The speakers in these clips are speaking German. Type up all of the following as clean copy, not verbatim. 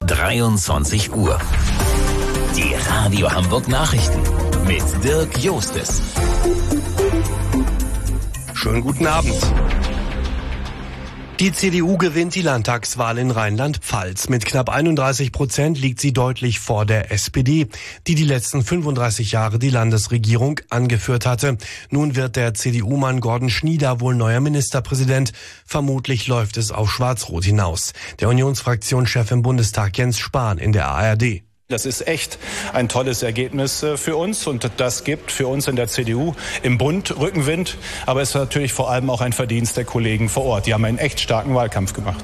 23 Uhr. Die Radio Hamburg Nachrichten mit Dirk Jostes. Schönen guten Abend. Die CDU gewinnt die Landtagswahl in Rheinland-Pfalz. Mit knapp 31% liegt sie deutlich vor der SPD, die die letzten 35 Jahre die Landesregierung angeführt hatte. Nun wird der CDU-Mann Gordon Schnieder wohl neuer Ministerpräsident. Vermutlich läuft es auf Schwarz-Rot hinaus. Der Unionsfraktionschef im Bundestag Jens Spahn in der ARD. Das ist echt ein tolles Ergebnis für uns und das gibt für uns in der CDU im Bund Rückenwind. Aber es ist natürlich vor allem auch ein Verdienst der Kollegen vor Ort. Die haben einen echt starken Wahlkampf gemacht.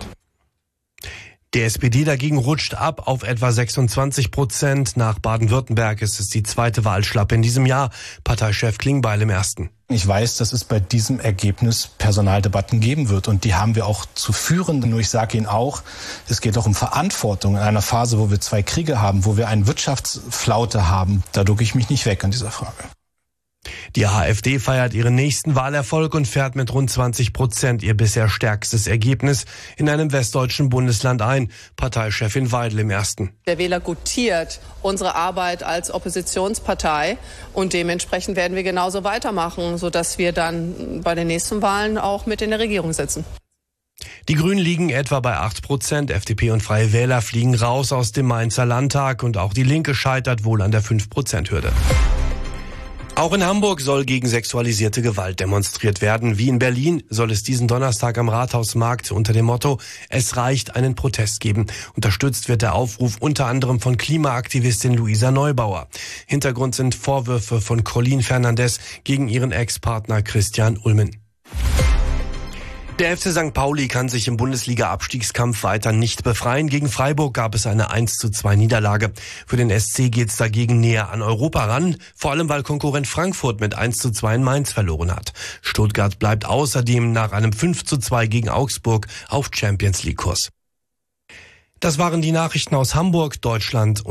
Die SPD dagegen rutscht ab auf etwa 26%. Nach Baden-Württemberg ist es die zweite Wahlschlappe in diesem Jahr. Parteichef Klingbeil im ersten. Ich weiß, dass es bei diesem Ergebnis Personaldebatten geben wird und die haben wir auch zu führen. Nur ich sage Ihnen auch, es geht auch um Verantwortung in einer Phase, wo wir 2 Kriege haben, wo wir eine Wirtschaftsflaute haben. Da ducke ich mich nicht weg an dieser Frage. Die AfD feiert ihren nächsten Wahlerfolg und fährt mit rund 20% ihr bisher stärkstes Ergebnis in einem westdeutschen Bundesland ein. Parteichefin Weidel im ersten. Der Wähler gutiert unsere Arbeit als Oppositionspartei und dementsprechend werden wir genauso weitermachen, sodass wir dann bei den nächsten Wahlen auch mit in der Regierung sitzen. Die Grünen liegen etwa bei 8%. FDP und Freie Wähler fliegen raus aus dem Mainzer Landtag und auch die Linke scheitert wohl an der 5%-Hürde. Auch in Hamburg soll gegen sexualisierte Gewalt demonstriert werden. Wie in Berlin soll es diesen Donnerstag am Rathausmarkt unter dem Motto "Es reicht" einen Protest geben. Unterstützt wird der Aufruf unter anderem von Klimaaktivistin Luisa Neubauer. Hintergrund sind Vorwürfe von Colleen Fernandes gegen ihren Ex-Partner Christian Ulmen. Der FC St. Pauli kann sich im Bundesliga-Abstiegskampf weiter nicht befreien. Gegen Freiburg gab es eine 1:2 Niederlage. Für den SC geht's dagegen näher an Europa ran, vor allem weil Konkurrent Frankfurt mit 1:2 in Mainz verloren hat. Stuttgart bleibt außerdem nach einem 5:2 gegen Augsburg auf Champions-League-Kurs. Das waren die Nachrichten aus Hamburg, Deutschland